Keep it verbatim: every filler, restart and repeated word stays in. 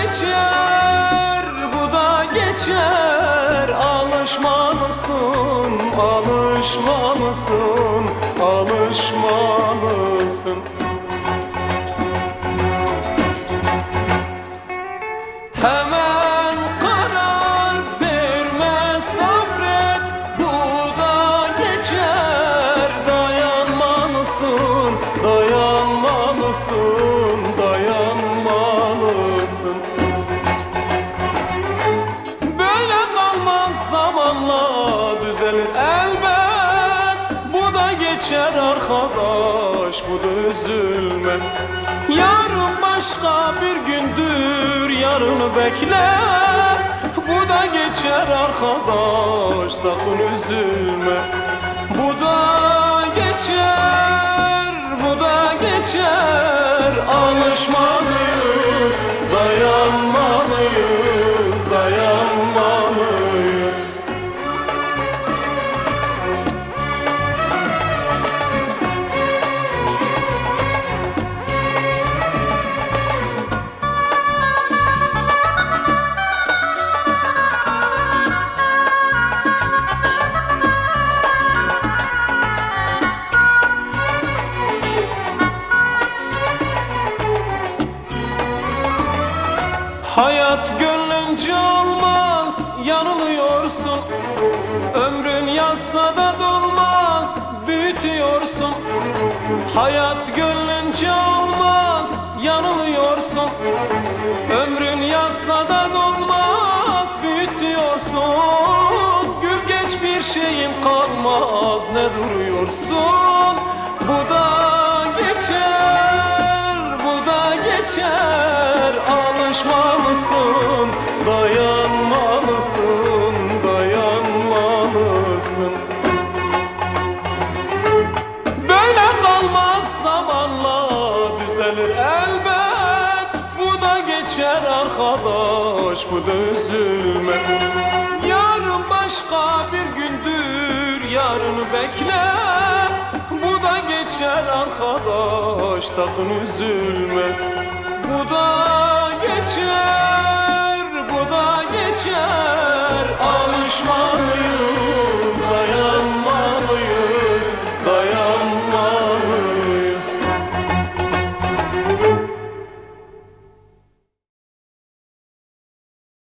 geçer, bu da geçer. Alışmalısın, alışmalısın, alışmalısın. Hemen karar verme, sabret, bu da geçer. Dayanmalısın, dayanmalısın, dayanmalısın. Böyle kalmaz, zamanla düzelir elbet. Bu da geçer arkadaş, bu da üzülme. Yarın başka bir gündür, yarını bekle. Bu da geçer arkadaş, sakın üzülme. Bu da geçer, bu da geçer. Alışmalıyız, dayanmalıyız, dayanmalıyız. Hayat gönlünce olmaz, yanılıyorsun. Ömrün yasla da dolmaz, büyütüyorsun. Hayat gönlünce olmaz, yanılıyorsun. Ömrün yasla da dolmaz, büyütüyorsun. Gül geç, bir şeyim kalmaz, ne duruyorsun? Bu da geçer, bu da geçer. Alışmalısın, dayanmalısın, dayanmalısın. Böyle kalmaz, zamanla düzelir elbet. Bu da geçer arkadaş, bu da üzülme. Yarın başka bir gündür, yarını bekle. Bu da geçer arkadaş, sakın üzülme. Bu da